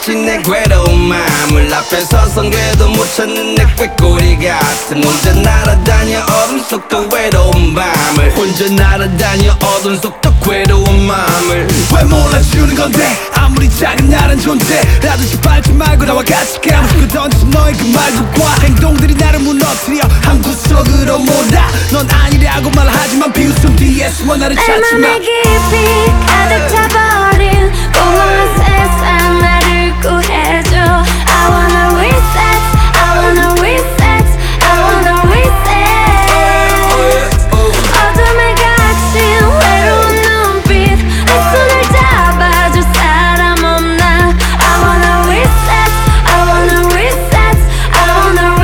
알겠지 내 괴로운 마음을 앞에 서선 괴도 못 찾는 내 꾀꼬리 같은 혼자 날아다녀 어둠 속도 외로운 밤을 혼자 날아다녀 어둠 속도 괴로운 마음을 왜 몰라주는 건데 아무리 작은 나란 존재라도 짓밟지 말고 나와 같이 가고 던진 너의 그 말들과 행동들이 나를 무너뜨려 한 구석으로 몰아 넌 아니라고 말하지만 비웃음 뒤에 숨어 나를 찾지마 내 맘에 깊이 가득 차버린 공허한 세상 나를 구해줘 I wanna reset, I wanna reset, I wanna reset 어둠에 갇힌 외로운 눈빛 내 손을 잡아줄 사람 없나 I wanna reset, I wanna reset, I wanna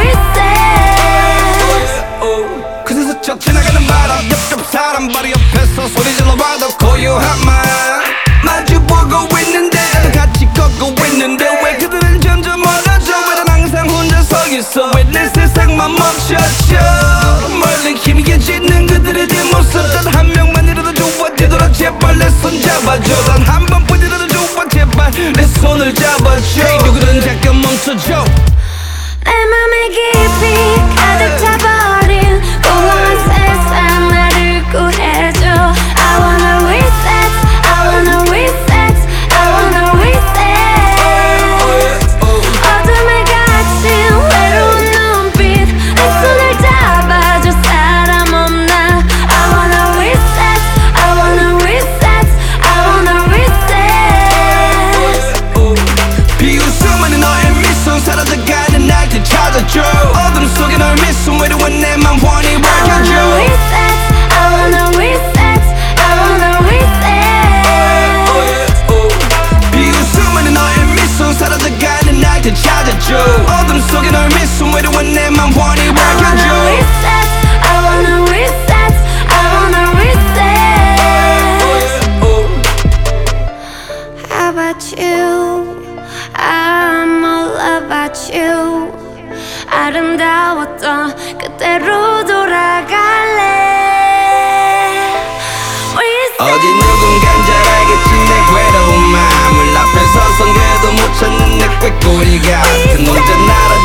reset 그래서 스쳐 지나가는 바람 옆 사람 바로 옆에서 소리 질러봐도 고요한 말 마주보고 있는데 같이 걷고 있는데 왜 그들은 점점 멀어져 왜 난 항상 혼자 서 있어 왜 내 세상만 멈춰져 멀리 희미해지는 그들의 뒷모습 단 한 명만이라도 좋아 뒤돌아 제발 내 손 잡아줘 단 한 번뿐이라도 좋아 제발 내 손을 잡아줘 hey, 누구든 잠깐 멈춰줘 내 맘에 깊이 가득 차버린 공허한 세상 나를 구해줘 I wanna reset, I wanna reset, I wanna reset 어둠에 갇힌 외로운 눈빛 내 손을 잡아줄 사람 없나 I wanna reset, I wanna reset, I wanna reset 비웃음은 너의 미소 사라져가는 날 되찾아줘 어둠 속에 너의 미소 외로운 내 맘 환히 I wanna 밝혀줘 reset, I wanna reset, I wanna reset 비웃음은 너의 미소 사라져가는 날 되찾아줘 어둠 속에 너의 미소 외로운 내 맘 환히 I wanna 밝혀줘 reset, I wanna reset, I wanna reset How about you? I'm all about you 아름다웠던 그때로 돌아갈래 어디 누군간 잘 알겠지 내 괴로운 마음을 앞에 서선 괴도 못 찾는 내 꾀꼬리 같은 혼자 날아